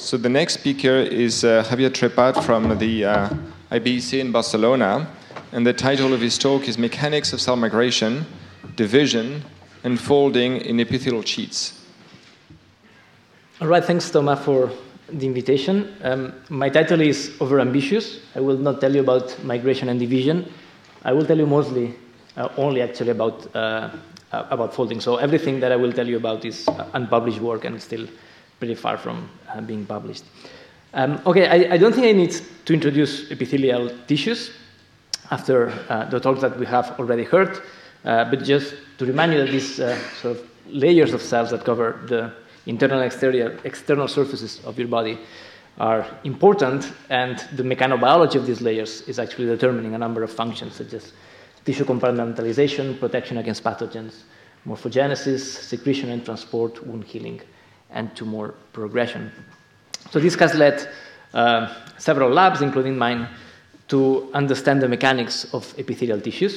So the next speaker is Javier Trepat from the IBC in Barcelona, and the title of his talk is Mechanics of Cell Migration, Division, and Folding in Epithelial Sheets. All right, thanks, Thomas, for the invitation. My title is overambitious. I will not tell you about migration and division. I will tell you mostly, only actually about folding. So everything that I will tell you about is unpublished work and still pretty far from being published. Okay, I don't think I need to introduce epithelial tissues after the talks that we have already heard, but just to remind you that these sort of layers of cells that cover the internal and external surfaces of your body are important, and the mechanobiology of these layers is actually determining a number of functions, such as tissue compartmentalization, protection against pathogens, morphogenesis, secretion and transport, wound healing, and tumor progression. So this has led several labs, including mine, to understand the mechanics of epithelial tissues.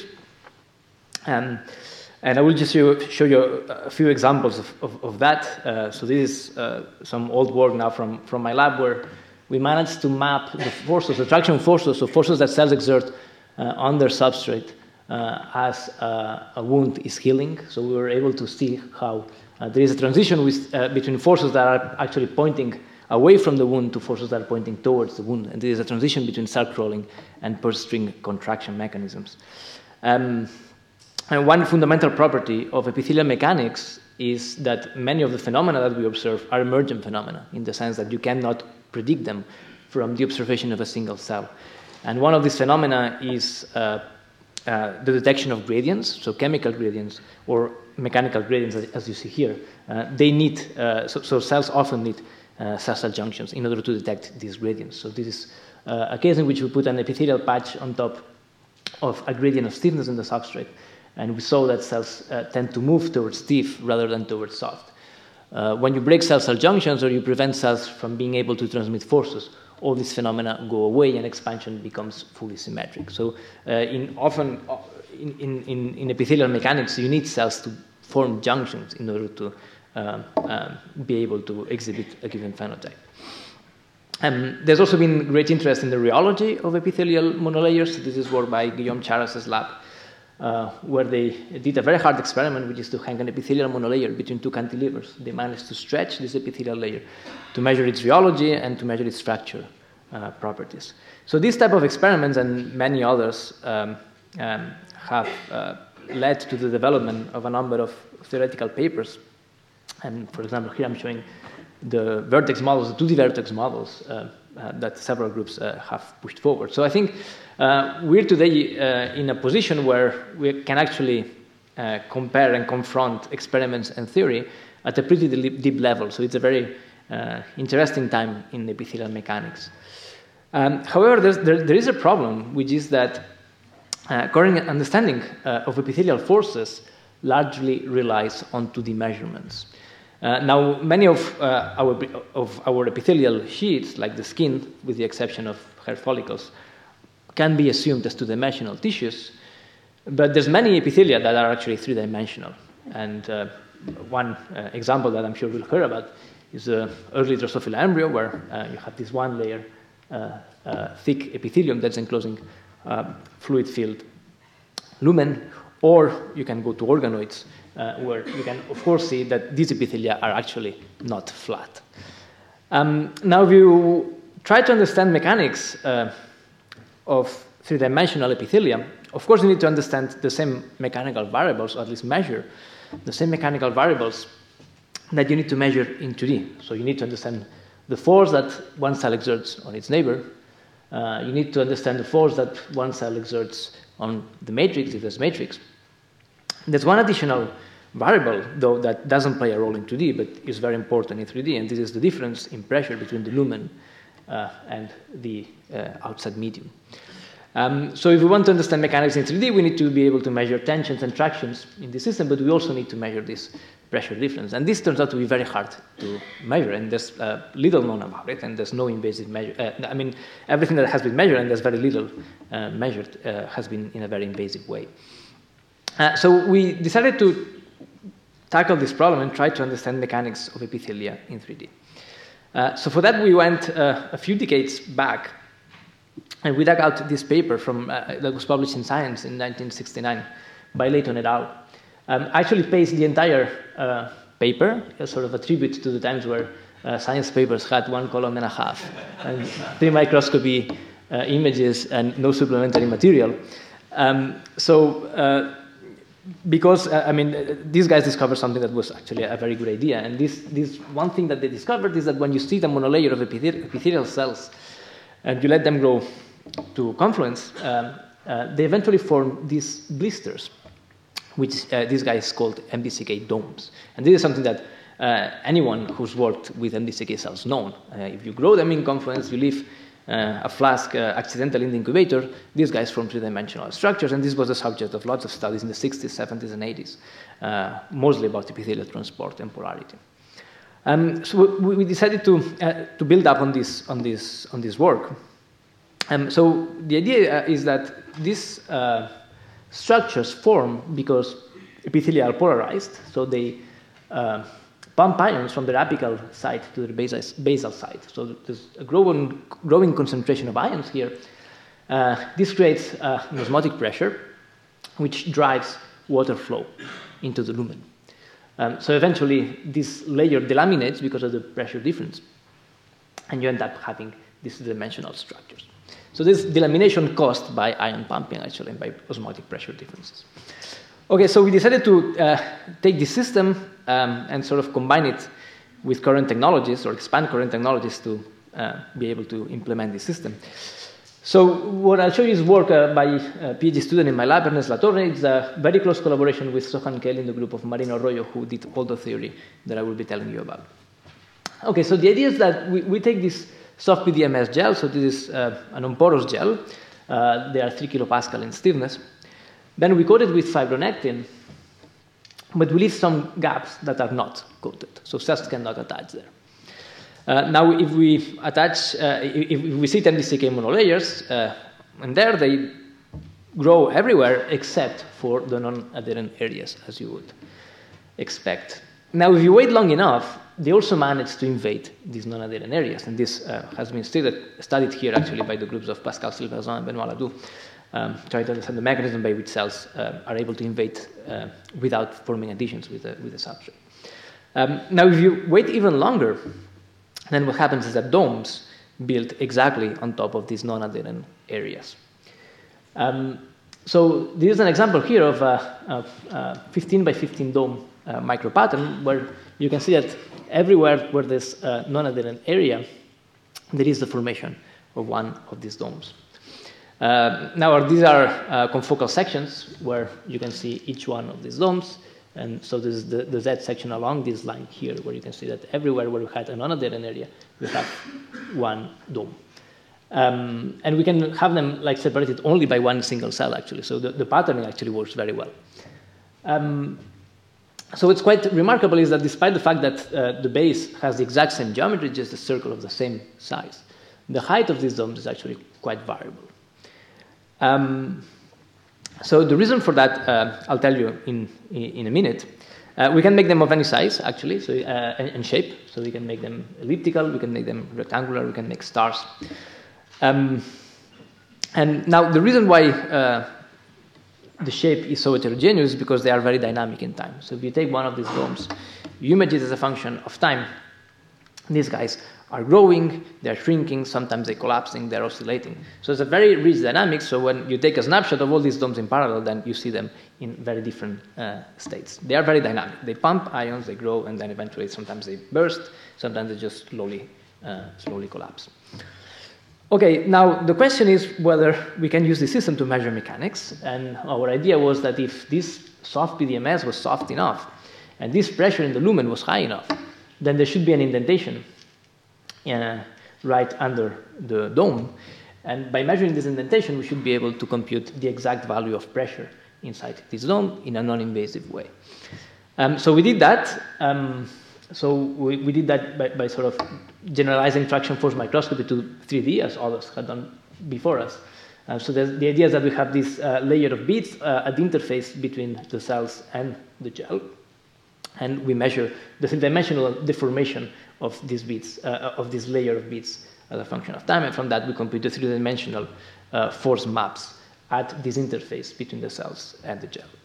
And I will just show you a few examples of that. So this is some old work now from my lab, where we managed to map the forces, the traction forces, so forces that cells exert on their substrate as a wound is healing. So we were able to see how there is a transition between forces that are actually pointing away from the wound to forces that are pointing towards the wound. And there is a transition between cell crawling and purse string contraction mechanisms. And one fundamental property of epithelial mechanics is that many of the phenomena that we observe are emergent phenomena, in the sense that you cannot predict them from the observation of a single cell. And one of these phenomena is the detection of gradients, so chemical gradients or mechanical gradients, as you see here. They need, so cells often need cell-cell junctions in order to detect these gradients. So this is a case in which we put an epithelial patch on top of a gradient of stiffness in the substrate, and we saw that cells tend to move towards stiff rather than towards soft. When you break cell-cell junctions or you prevent cells from being able to transmit forces, all these phenomena go away and expansion becomes fully symmetric. So often in epithelial mechanics, you need cells to form junctions in order to be able to exhibit a given phenotype. There's also been great interest in the rheology of epithelial monolayers. This is work by Guillaume Charras' lab, where they did a very hard experiment, which is to hang an epithelial monolayer between two cantilevers. They managed to stretch this epithelial layer to measure its rheology and to measure its fracture properties. So these type of experiments and many others have led to the development of a number of theoretical papers. And for example, here I'm showing the vertex models, the 2D vertex models that several groups have pushed forward. So I think we're today in a position where we can actually compare and confront experiments and theory at a pretty deep level. So it's a very interesting time in epithelial mechanics. However, there is a problem, which is that current understanding of epithelial forces largely relies on 2D measurements. Now, many of our epithelial sheets, like the skin, with the exception of hair follicles, can be assumed as 2-dimensional tissues, but there's many epithelia that are actually 3-dimensional. And one example that I'm sure we'll hear about is the early Drosophila embryo, where you have this one layer thick epithelium that's enclosing fluid-filled lumen, or you can go to organoids, where you can, of course, see that these epithelia are actually not flat. Now, if you try to understand mechanics of 3-dimensional epithelia, of course, you need to understand the same mechanical variables, or at least measure the same mechanical variables that you need to measure in 2D. So you need to understand the force that one cell exerts on its neighbor. You need to understand the force that one cell exerts on the matrix, if there's matrix. There's one additional variable, though, that doesn't play a role in 2D, but is very important in 3D, and this is the difference in pressure between the lumen and the outside medium. So if we want to understand mechanics in 3D, we need to be able to measure tensions and tractions in the system, but we also need to measure this pressure difference. And this turns out to be very hard to measure, and there's little known about it, and there's no invasive measure. I mean, everything that has been measured, and there's very little measured, has been in a very invasive way. So we decided to tackle this problem and try to understand mechanics of epithelia in 3D. So for that, we went a few decades back, and we dug out this paper that was published in Science in 1969 by Layton et al. Actually pastes the entire paper as sort of a tribute to the times where science papers had 1.5 columns and 3 microscopy images and no supplementary material. Because these guys discovered something that was actually a very good idea, and this one thing that they discovered is that when you see the monolayer of epithelial cells and you let them grow to confluence, they eventually form these blisters, which these guys called MDCK domes. And this is something that anyone who's worked with MDCK cells knows. If you grow them in confluence, you leave a flask accidentally in the incubator, these guys form three-dimensional structures, and this was the subject of lots of studies in the 60s, 70s, and 80s, mostly about epithelial transport and polarity. So we decided to build up on this work. So the idea is that these structures form because epithelia are polarized, so they pump ions from their apical side to the basal side. So there's a growing concentration of ions here. This creates an osmotic pressure, which drives water flow into the lumen. So eventually, this layer delaminates because of the pressure difference, and you end up having these dimensional structures. So this delamination caused by ion pumping, actually, and by osmotic pressure differences. Okay, so we decided to take this system and sort of combine it with current technologies, or expand current technologies to be able to implement this system. So what I'll show you is work by a PhD student in my lab, Ernest Latorre. It's a very close collaboration with Sohan Kelly in the group of Marino Arroyo, who did all the theory that I will be telling you about. Okay, so the idea is that we take this soft PDMS gel, so this is an unporous gel. They are 3 kilopascal in stiffness. Then we coat it with fibronectin, but we leave some gaps that are not coated, so cells cannot attach there. Now, if we attach, if we see MDCK monolayers, and there they grow everywhere except for the non-adherent areas, as you would expect. Now, if you wait long enough, they also manage to invade these non-adherent areas, and this has been studied here actually by the groups of Pascal Silverzon and Benoit Ladoux, try to understand the mechanism by which cells are able to invade without forming adhesions with the substrate. Now, if you wait even longer, then what happens is that domes build exactly on top of these non-adherent areas. So this is an example here of a 15 by 15 dome micropattern, where you can see that everywhere where there's a non-adherent area, there is the formation of one of these domes. Now, these are confocal sections where you can see each one of these domes. And so this is the Z section along this line here, where you can see that everywhere where we had a non-adherent area, we have one dome. And we can have them separated only by one single cell, actually. So the patterning actually works very well. So what's quite remarkable is that despite the fact that the base has the exact same geometry, just a circle of the same size, the height of these domes is actually quite variable. So the reason for that, I'll tell you in a minute. We can make them of any size, actually, so, and shape. So we can make them elliptical, we can make them rectangular, we can make stars. And now the reason why the shape is so heterogeneous is because they are very dynamic in time. So if you take one of these domes, you image it as a function of time. These guys are growing, they're shrinking, sometimes they're collapsing, they're oscillating. So it's a very rich dynamic, so when you take a snapshot of all these domes in parallel, then you see them in very different states. They are very dynamic. They pump ions, they grow, and then eventually sometimes they burst, sometimes they just slowly collapse. Okay, now the question is whether we can use the system to measure mechanics, and our idea was that if this soft PDMS was soft enough, and this pressure in the lumen was high enough, then there should be an indentation right under the dome. And by measuring this indentation, we should be able to compute the exact value of pressure inside this dome in a non-invasive way. So we did that. So we did that by sort of generalizing traction force microscopy to 3D, as others had done before us. So the idea is that we have this layer of beads at the interface between the cells and the gel. And we measure the three-dimensional deformation of these bits, of this layer of bits as a function of time, and from that we compute the three-dimensional force maps at this interface between the cells and the gel.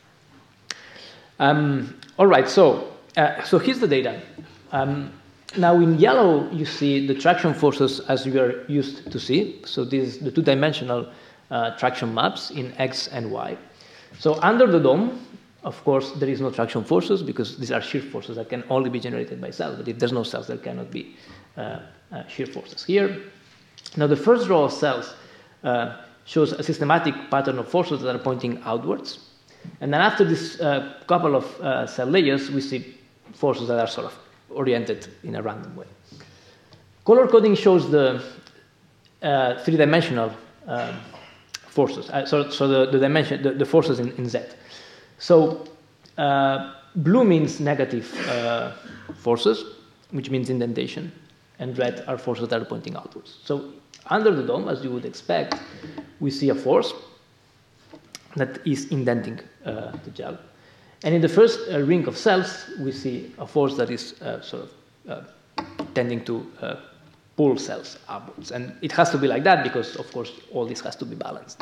All right, so here's the data. Now in yellow, you see the traction forces as you are used to see. So this is the two-dimensional traction maps in X and Y. So under the dome, of course, there is no traction forces because these are shear forces that can only be generated by cells. But if there's no cells, there cannot be shear forces here. Now the first row of cells shows a systematic pattern of forces that are pointing outwards. And then after this couple of cell layers, we see forces that are sort of oriented in a random way. Color coding shows the three-dimensional forces, so the forces in Z. So blue means negative forces, which means indentation, and red are forces that are pointing outwards. So under the dome, as you would expect, we see a force that is indenting the gel. And in the first ring of cells, we see a force that is sort of tending to pull cells upwards. And it has to be like that because, of course, all this has to be balanced.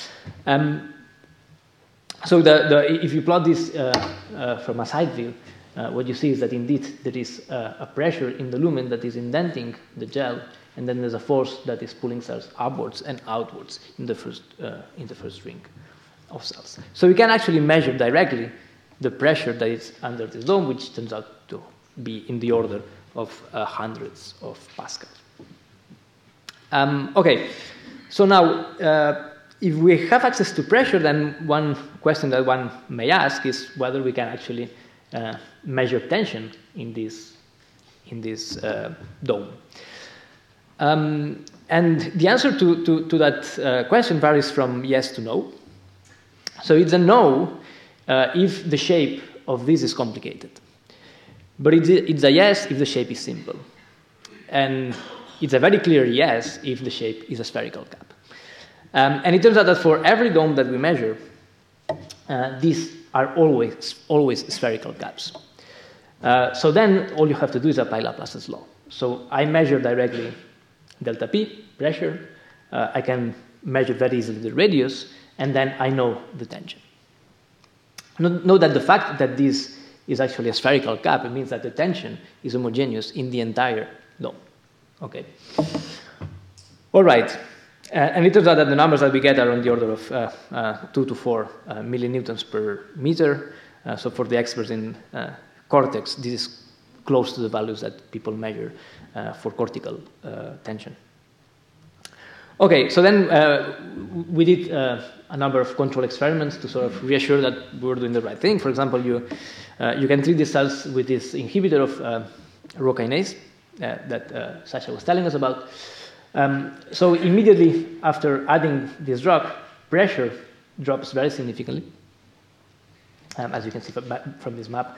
So if you plot this from a side view, what you see is that indeed there is a pressure in the lumen that is indenting the gel, and then there's a force that is pulling cells upwards and outwards in the first ring of cells. So we can actually measure directly the pressure that is under this dome, which turns out to be in the order of hundreds of pascals. Okay, so now if we have access to pressure, then one question that one may ask is whether we can actually measure tension in this dome. And the answer to that question varies from yes to no. So it's a no if the shape of this is complicated. But it's a yes if the shape is simple. And it's a very clear yes if the shape is a spherical cap. And it turns out that for every dome that we measure, these are always spherical caps. So then all you have to do is apply Laplace's law. So I measure directly delta P, pressure. I can measure very easily the radius, and then I know the tension. Note that the fact that this is actually a spherical cap, it means that the tension is homogeneous in the entire dome. Okay. All right. And it turns out that the numbers that we get are on the order of 2 to 4 millinewtons per meter. So for the experts in cortex, this is close to the values that people measure for cortical tension. Okay, so then we did a number of control experiments to sort of reassure that we were doing the right thing. For example, you can treat these cells with this inhibitor of Rho kinase that Sasha was telling us about. So immediately after adding this drug, pressure drops very significantly, as you can see from this map.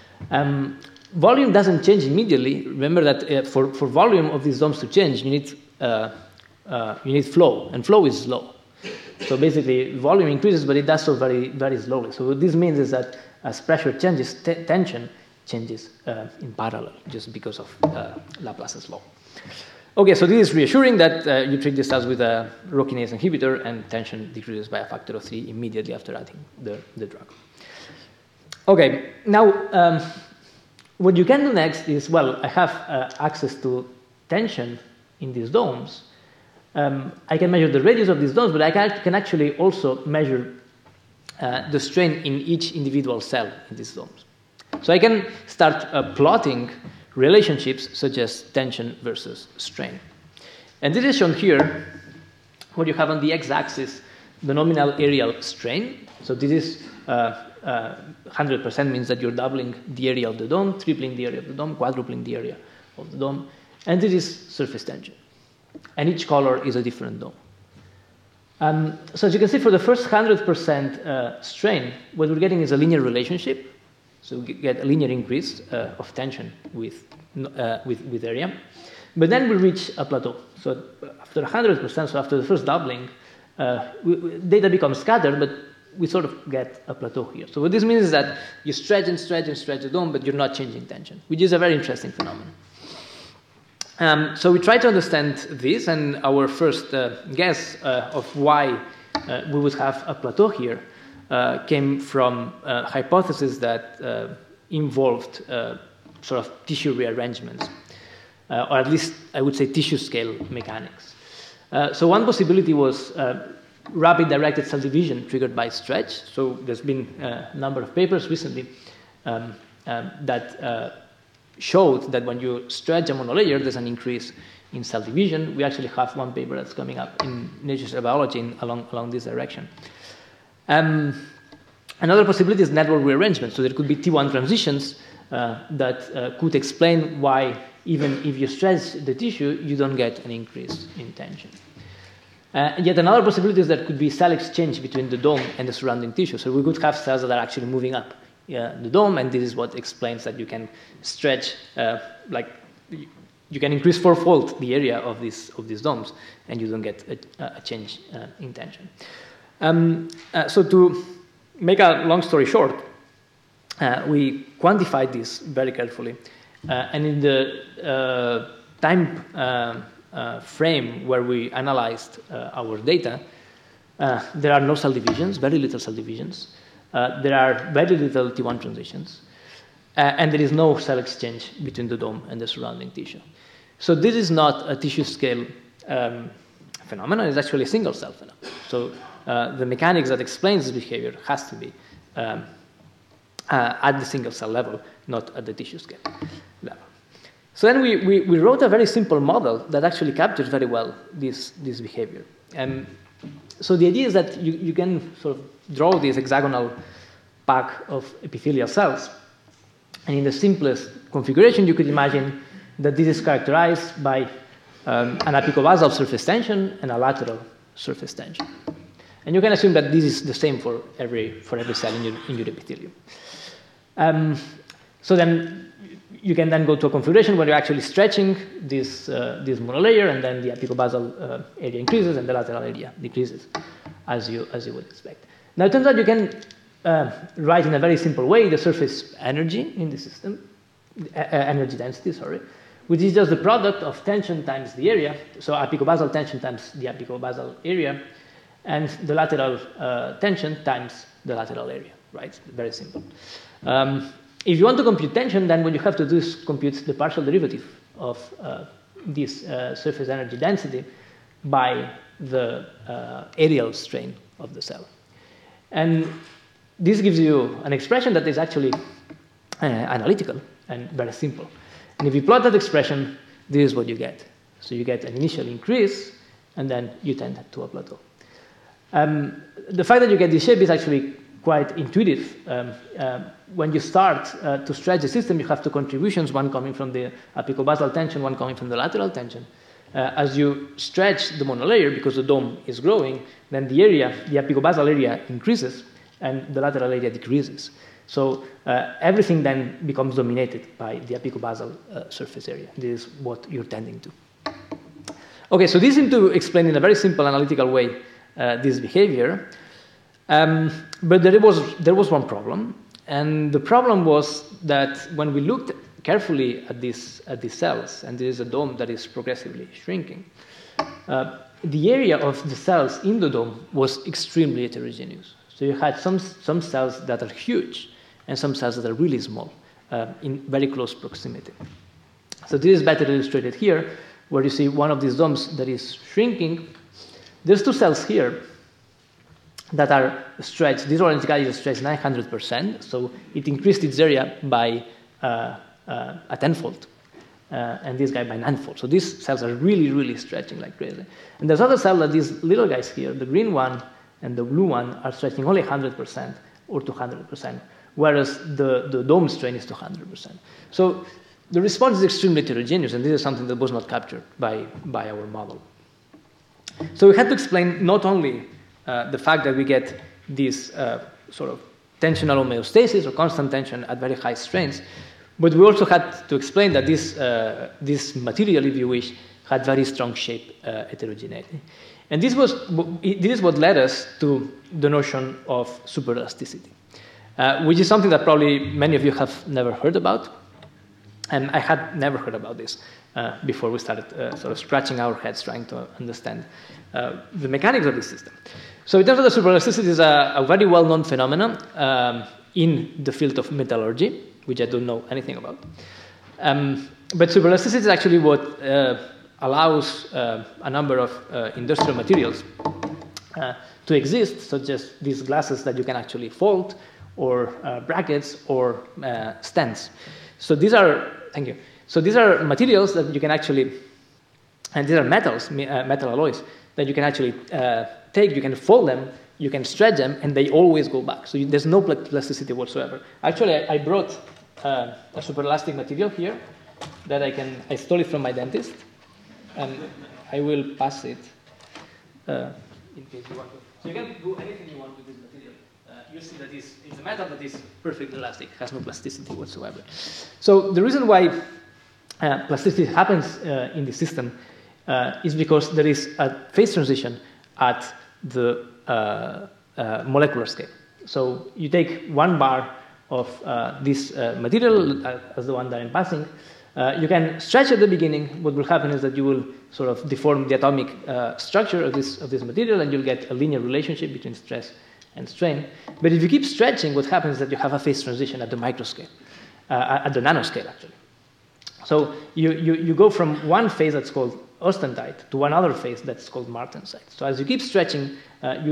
Volume doesn't change immediately. Remember that for volume of these domes to change, you need flow, and flow is slow. So basically, volume increases, but it does so very, very slowly. So what this means is that as pressure changes, tension changes in parallel, just because of Laplace's law. Okay, so this is reassuring that you treat the cells with a Rho kinase inhibitor, and tension decreases by a factor of 3 immediately after adding the drug. Okay, now what you can do next is, well, I have access to tension in these domes. I can measure the radius of these domes, but I can actually also measure the strain in each individual cell in these domes. So I can start plotting relationships such as tension versus strain. And this is shown here, where you have on the x-axis the nominal areal strain. So this is 100% means that you're doubling the area of the dome, tripling the area of the dome, quadrupling the area of the dome. And this is surface tension. And each color is a different dome. So as you can see, for the first 100% strain, what we're getting is a linear relationship. So we get a linear increase of tension with area. But then we reach a plateau. So after 100%, so after the first doubling, data becomes scattered, but we sort of get a plateau here. So what this means is that you stretch and stretch and stretch the dome, but you're not changing tension, which is a very interesting phenomenon. So we tried to understand this, and our first guess of why we would have a plateau here came from a hypothesis that involved sort of tissue rearrangements, or at least I would say tissue scale mechanics. So one possibility was rapid directed cell division triggered by stretch. So there's been a number of papers recently that showed that when you stretch a monolayer, there's an increase in cell division. We actually have one paper that's coming up in Nature Cell Biology along this direction. Another possibility is network rearrangement. So there could be T1 transitions that could explain why, even if you stretch the tissue, you don't get an increase in tension. Yet another possibility is that could be cell exchange between the dome and the surrounding tissue. So we could have cells that are actually moving up the dome, and this is what explains that you can stretch, you can increase fourfold the area of these domes, and you don't get a change in tension. So to make a long story short, we quantified this very carefully, and in the time frame where we analyzed our data, there are no cell divisions, very little cell divisions. There are very little T1 transitions, and there is no cell exchange between the dome and the surrounding tissue. So this is not a tissue scale phenomenon, it's actually a single cell phenomenon. So the mechanics that explains this behavior has to be at the single cell level, not at the tissue scale level. So then we wrote a very simple model that actually captures very well this behavior. So the idea is that you can sort of draw this hexagonal pack of epithelial cells. And in the simplest configuration, you could imagine that this is characterized by an apicobasal surface tension and a lateral surface tension. And you can assume that this is the same for every cell in your epithelium. So then you can then go to a configuration where you're actually stretching this monolayer, and then the apicobasal area increases and the lateral area decreases, as you would expect. Now, it turns out you can write in a very simple way the surface energy in the system, energy density, sorry, which is just the product of tension times the area, so apicobasal tension times the apicobasal area, and the lateral tension times the lateral area, right? Very simple. If you want to compute tension, then what you have to do is compute the partial derivative of this surface energy density by the aerial strain of the cell. And this gives you an expression that is actually analytical and very simple. And if you plot that expression, this is what you get. So you get an initial increase, and then you tend to a plateau. The fact that you get this shape is actually quite intuitive. When you start to stretch the system, you have two contributions, one coming from the apicobasal tension, one coming from the lateral tension. As you stretch the monolayer, because the dome is growing, then the apicobasal area increases, and the lateral area decreases. So everything then becomes dominated by the apicobasal surface area. This is what you're tending to. Okay, so this seems to explain in a very simple analytical way this behavior. But there was one problem, and the problem was that when we looked carefully at these cells, and there is a dome that is progressively shrinking, the area of the cells in the dome was extremely heterogeneous. So you had some cells that are huge, and some cells that are really small, in very close proximity. So this is better illustrated here, where you see one of these domes that is shrinking. There's two cells here that are stretched. This orange guy is stretched 900%, so it increased its area by a tenfold, and this guy by ninefold. So these cells are really, really stretching like crazy. And there's other cell that these little guys here, the green one and the blue one, are stretching only 100% or 200%, whereas the dome strain is 200%. So the response is extremely heterogeneous, and this is something that was not captured by our model. So we had to explain not only the fact that we get this sort of tensional homeostasis or constant tension at very high strains, but we also had to explain that this material, if you wish, had very strong shape heterogeneity. And this is what led us to the notion of superelasticity, which is something that probably many of you have never heard about. And I had never heard about this before we started sort of scratching our heads trying to understand the mechanics of this system. So in terms of the superelasticity, is a very well-known phenomenon in the field of metallurgy, which I don't know anything about. But superelasticity is actually what allows a number of industrial materials to exist, such as these glasses that you can actually fold, or brackets, or stands. So these are, thank you. So these are materials that you can actually, and these are metals, metal alloys, that you can actually take, you can fold them, you can stretch them, and they always go back. So there's no plasticity whatsoever. Actually, I brought a superelastic material here that I stole it from my dentist, and I will pass it in case you want to. So you can do anything you want with this material. You see that it's a metal that is perfectly elastic, has no plasticity whatsoever. So the reason why plasticity happens in the system is because there is a phase transition at the molecular scale. So you take one bar of this material as the one that I'm passing. You can stretch at the beginning. What will happen is that you will sort of deform the atomic structure of this material, and you'll get a linear relationship between stress and strain. But if you keep stretching, what happens is that you have a phase transition at the microscale, at the nanoscale, actually. So you go from one phase that's called austenite to one other phase that's called martensite. So as you keep stretching, at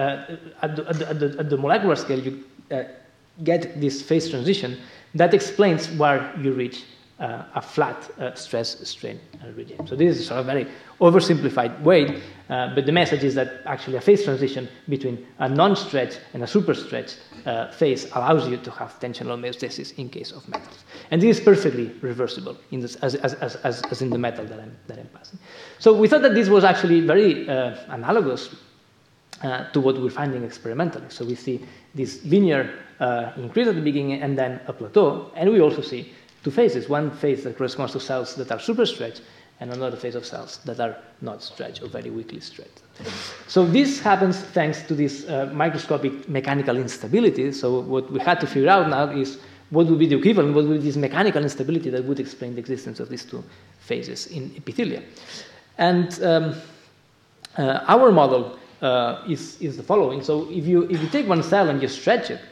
the molecular scale, you get this phase transition that explains where you reach a flat stress-strain regime. So this is sort of a very oversimplified way, but the message is that actually a phase transition between a non-stretch and a super-stretch phase allows you to have tensional homeostasis in case of metals. And this is perfectly reversible in this, as in the metal that I'm passing. So we thought that this was actually very analogous to what we're finding experimentally. So we see this linear increase at the beginning and then a plateau, and we also see two phases, one phase that corresponds to cells that are super stretched, and another phase of cells that are not stretched or very weakly stretched. So this happens thanks to this microscopic mechanical instability. So what we had to figure out now is what would be the equivalent, what would be this mechanical instability that would explain the existence of these two phases in epithelia. And our model is the following. So if you take one cell and you stretch it,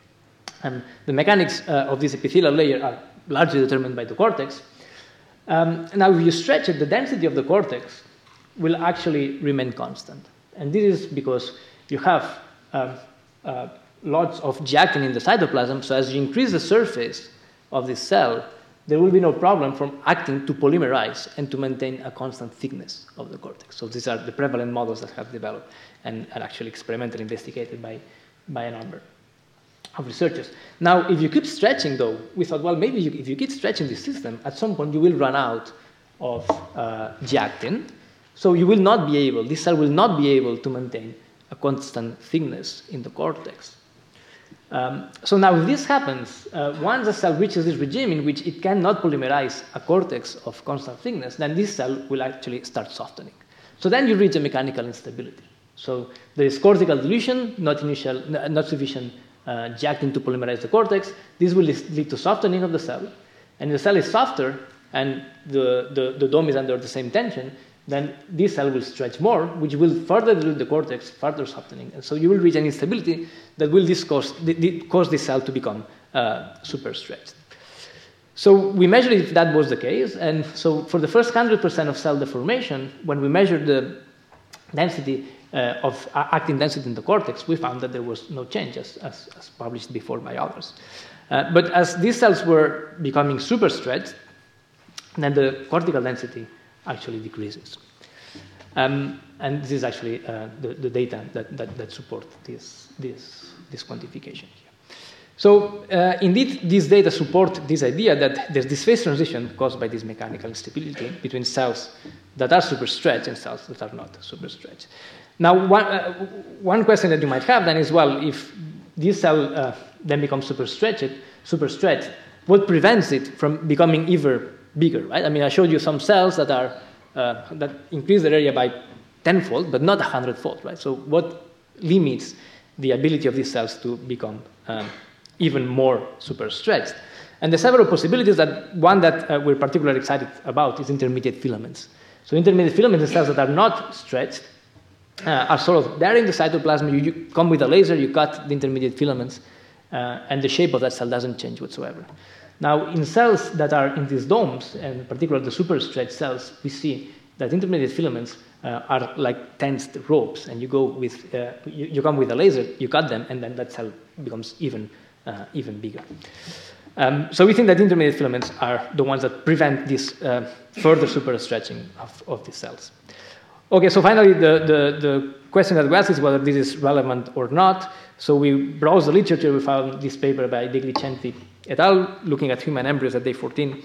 the mechanics of this epithelial layer are largely determined by the cortex. Now, if you stretch it, the density of the cortex will actually remain constant. And this is because you have lots of G-actin in the cytoplasm, so as you increase the surface of this cell, there will be no problem from actin to polymerize and to maintain a constant thickness of the cortex. So these are the prevalent models that have developed and are actually experimentally investigated by a number of researchers. Now, if you keep stretching, though, we thought, well, maybe if you keep stretching this system, at some point you will run out of G-actin, so you will not be able, this cell will not be able to maintain a constant thickness in the cortex. So now if this happens, once a cell reaches this regime in which it cannot polymerize a cortex of constant thickness, then this cell will actually start softening. So then you reach a mechanical instability. So there is cortical dilution, not sufficient G-actin to polymerize the cortex. This will lead to softening of the cell. And if the cell is softer and the dome is under the same tension, then this cell will stretch more, which will further dilute the cortex, further softening. And so you will reach an instability that will cause this cell to become super stretched. So we measured if that was the case. And so for the first 100% of cell deformation, when we measured the density of actin density in the cortex, we found that there was no change, as published before by others. But as these cells were becoming super stretched, then the cortical density actually decreases. And this is actually the data that support this quantification here. So indeed, these data support this idea that there's this phase transition caused by this mechanical instability between cells that are super stretched and cells that are not super stretched. Now, one question that you might have then is, well, if this cell then becomes super stretched, what prevents it from becoming even bigger, right? I mean, I showed you some cells that are that increase their area by 10-fold, but not 100-fold, right? So what limits the ability of these cells to become even more super stretched? And the several possibilities, that one that we're particularly excited about is intermediate filaments. So intermediate filaments, the cells that are not stretched, are sort of there in the cytoplasm. You come with a laser, you cut the intermediate filaments, and the shape of that cell doesn't change whatsoever. Now, in cells that are in these domes, and particularly the superstretched cells, we see that intermediate filaments are like tensed ropes, and you go with you come with a laser, you cut them, and then that cell becomes even bigger. So we think that intermediate filaments are the ones that prevent this further superstretching of these cells. Okay, so finally, the question that we asked is whether this is relevant or not. So we browsed the literature. We found this paper by De Glicenti et al. Looking at human embryos at day 14.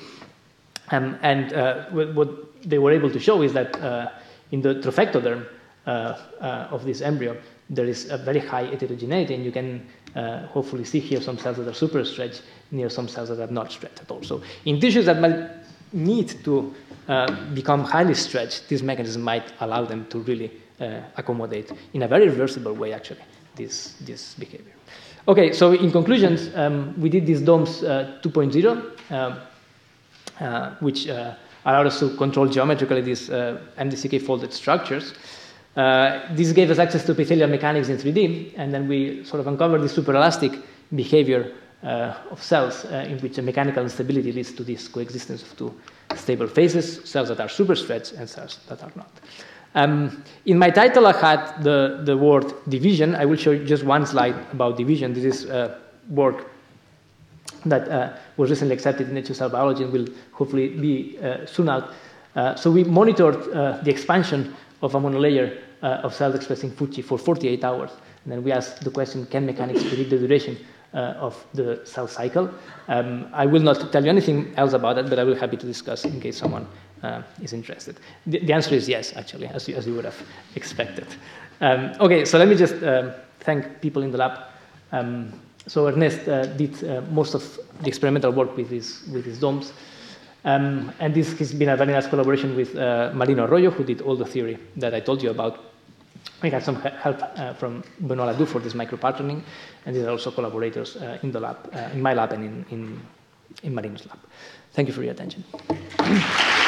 What they were able to show is that in the trophectoderm of this embryo, there is a very high heterogeneity, and you can hopefully see here some cells that are superstretched near some cells that are not stretched at all. So in tissues that might need to become highly stretched, this mechanism might allow them to really accommodate in a very reversible way, actually, this behavior. Okay, so in conclusions, we did these DOMS 2.0, which allowed us to control geometrically these MDCK folded structures. This gave us access to epithelial mechanics in 3D, and then we sort of uncovered the superelastic behavior of cells in which a mechanical instability leads to this coexistence of two stable phases, cells that are superstretched and cells that are not. In my title, I had the word division. I will show you just one slide about division. This is work that was recently accepted in Nature Cell Biology and will hopefully be soon out. So we monitored the expansion of a monolayer of cells expressing FUCI for 48 hours. And then we asked the question, can mechanics predict the duration of the cell cycle? I will not tell you anything else about it, but I will be happy to discuss in case someone is interested. The answer is yes, actually, as you would have expected. Okay, so let me just thank people in the lab. So Ernest did most of the experimental work with these domes. And this has been a very nice collaboration with Marino Arroyo, who did all the theory that I told you about. We had some help from Benoit Ladoux for this micropatterning, and these are also collaborators in the lab, in my lab and in Marino's lab. Thank you for your attention.